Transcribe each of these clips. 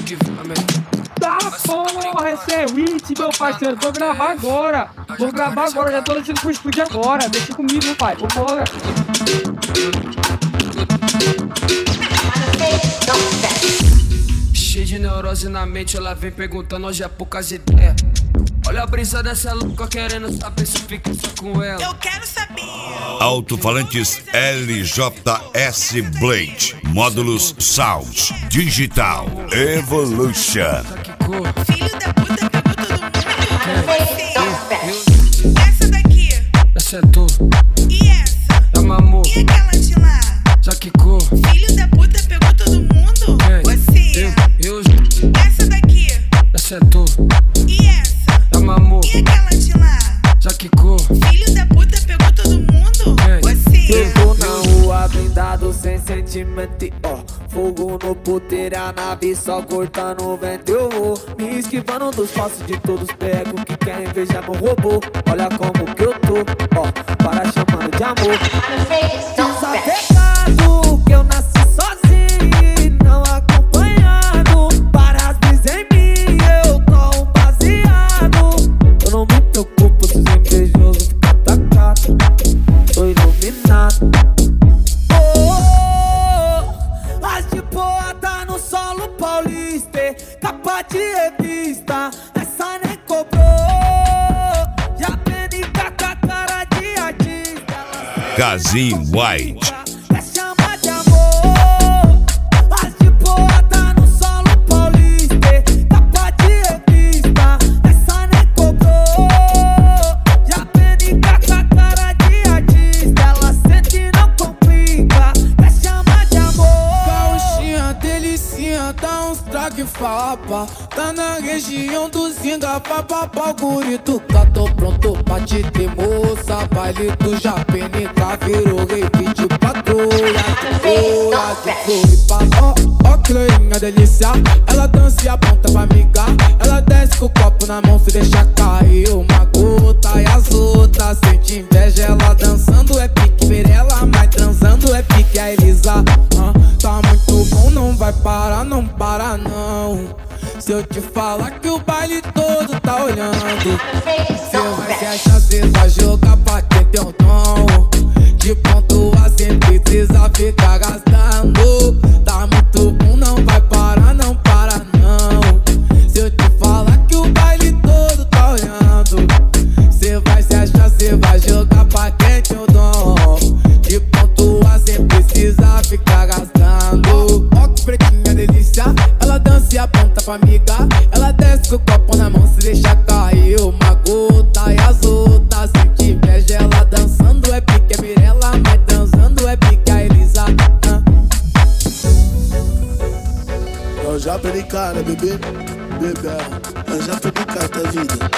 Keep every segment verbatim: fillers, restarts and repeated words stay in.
Tá porra, esse é hit, meu parceiro. Vou gravar agora. Vou gravar agora, já tô deixando pro estúdio agora. Deixa comigo, meu pai. Vambora. Cheio de neurose na mente, ela vem perguntando, hoje é poucas ideias. Olha a brisa dessa louca querendo saber se fica só com ela. Eu quero saber. Alto-falantes L J S Blade, módulos Sound Digital Evolution. Filho da puta pegou todo mundo. Essa daqui. Essa é tu. E essa? É Mamu. E aquela de lá? Já quicou. Filho da puta pegou todo mundo. Quem? Você. Eu, eu. Essa daqui. Essa é tu. E essa? É Mamu. E aquela de lá? Já quicou. Filho da puta pegou todo mundo. Quem? Você. Tô na rua blindado sem sentimento, ó. Fogo no puteiro, a nave só cortando o vento. Eu vou me esquivando dos passos de todos pego que querem ver já meu robô. Olha como que eu tô, ó, para chamando de amor. Desapegado, que eu nasci sozinho e não acompanhado. Para as brisas em mim, eu tô um baseado. Eu não me preocupo se os invejosos ficam atacados. Tô iluminado. Capa de revista, essa nem cobrou. Já aprendi com a cara de artista. Kazim White. Quer chamar de amor. As de boa tá no solo paulista. Capa de revista, essa nem cobrou. Já aprendi com a cara de artista. Ela sente e não complica. Quer chamar de amor. Gauchinha, delicinha, dá uns traque fapa. Tá na região do Zinga, papapá, gurito. Tô pronto pra te ter, moça. Baile do Japenica, virou rave de patrulha. De folha, de flor e pá. Ó, ó, que loirinha delícia. Ela dança e aponta pra amiga. Ela desce com o copo na mão, se deixa cair uma gota. E as outras sente inveja, ela dançando é pique. Ver ela, mas transando é pique. A Elisa, ah, tá muito bom, não vai parar, não para não. Se eu te falar que o baile todo tá olhando, cê vai se achar, cê vai jogar pra quem tem um dom. De ponto a sem precisa ficar gastando. Tá muito bom, não vai parar, não para não. Se eu te falar que o baile todo tá olhando, cê vai se achar, cê vai jogar pra quem tem um dom. De ponto a sem precisa ficar gastando. Ó que pretinha delícia, ela dança e aponta pra amiga. Ela desce com o copo na mão, se deixa cair uma gota. E as outras sente inveja, ela dançando é pique. É Mirella, mas dançando é pique. A Elisa, ah. Eu já perdi cara, bebê, bebê. Eu já perdi cara da vida.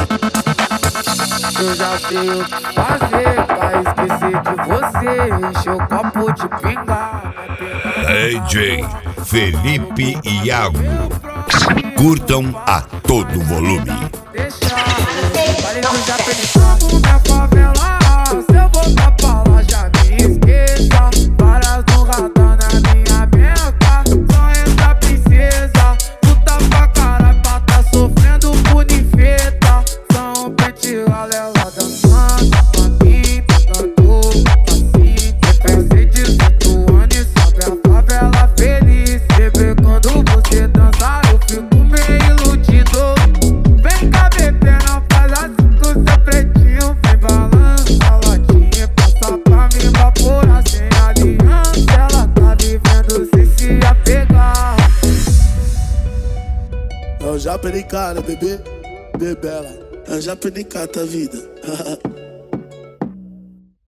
Eu já sei o que fazer pra esquecer de você. Encher o copo de pinga. D J Felipe e Iago. Curtam a todo volume. Deixa o baile do Japenica na favela. Se eu voltar pra lá já me esqueça. Varas no radar na minha beca. Só essa princesa. Puta pra caralho pra tá sofrendo por ninfeta. São pente ela dançando pra mim, dando assim. Fez dezoito anos e sobe a favela feliz. Bebê, quando você dança eu fico meio iludido. Vem cá, bebê, não faz assim com seu pretinho. Vem balança a latinha, passa pra me evaporar sem aliança. Ela tá vivendo sem se apegar. Eu já perdi cara, bebê, bebê. Eu já perdi cara da vida.